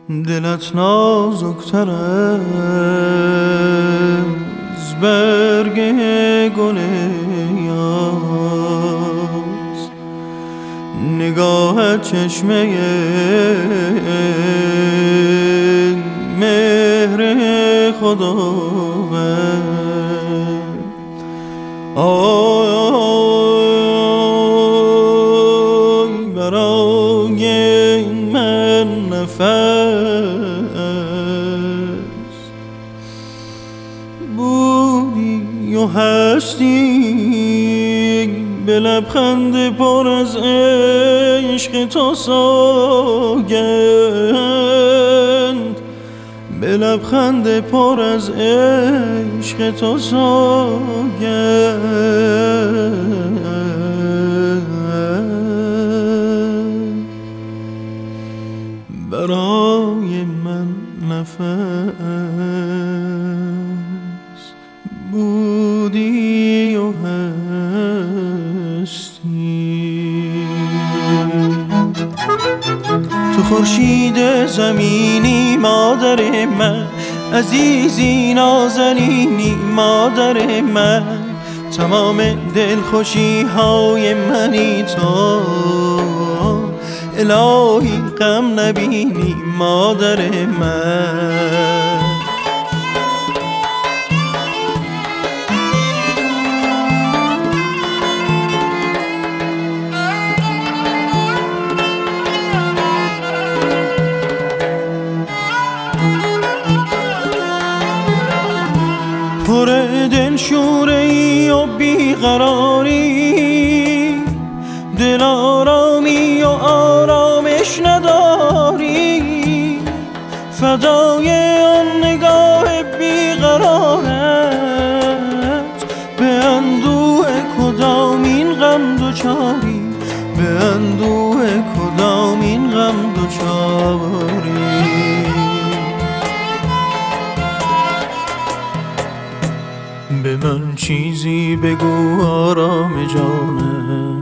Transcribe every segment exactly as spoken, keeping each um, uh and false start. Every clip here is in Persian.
دلت نازکتر از برگ گل یاس، نگاهت چشمه مهر خداوند. آی برای من نفس بودی و هستی، به لبخند پر از عشق تو سوگند، به لبخند پر از عشق تو سوگند. برای من نفس بودی و هستی. تو خورشید زمینی مادر من، عزیزی نازنینی مادر من، تمام دلخوشی های منی تو، الهی غم نبینی مادر من. پر دلشوره ای و بیقراری، دل آرامی و آرامش نداری، فدای آن نگاه بیقرارت، به اندوه کدامین غم دوچاری، به اندوه کدامین غم دوچاری. به من چیزی بگو آرام جانم،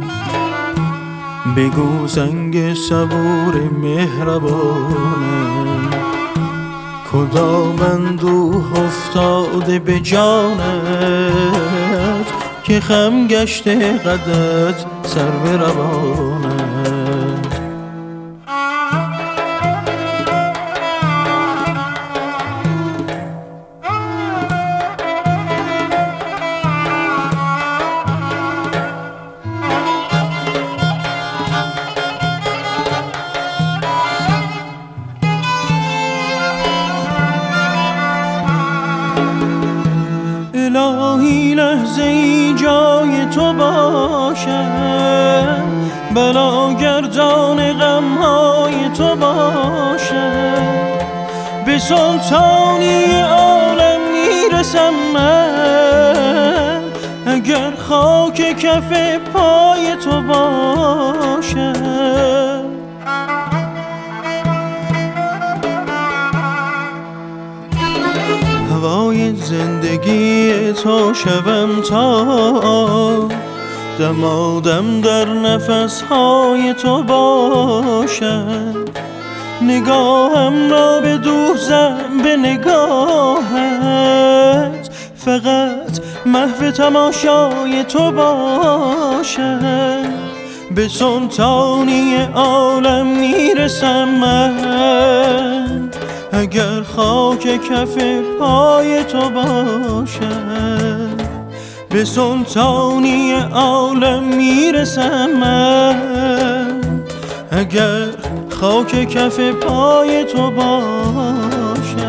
بگو زنگ صبور مهربانم، کدام اندوه افتاده به جانت، که خم گشته قدت سر به روانت. الهی لحظه ای جای تو باشم، بلاگردان غمهای تو باشم، به سلطانی عالم میرسم من، اگر خاک کف پای تو باشم. هوای زندگی تو شوم تا دمادم در نفسهای تو باشم، نگاهم را بدوزم به نگاهت، فقط محو تماشای تو باشم، به سلطانی عالم میرسم من، اگر خاک کف پای تو باشم، به سلطانی عالم میرسم من، اگر خاک کف پای تو باشم.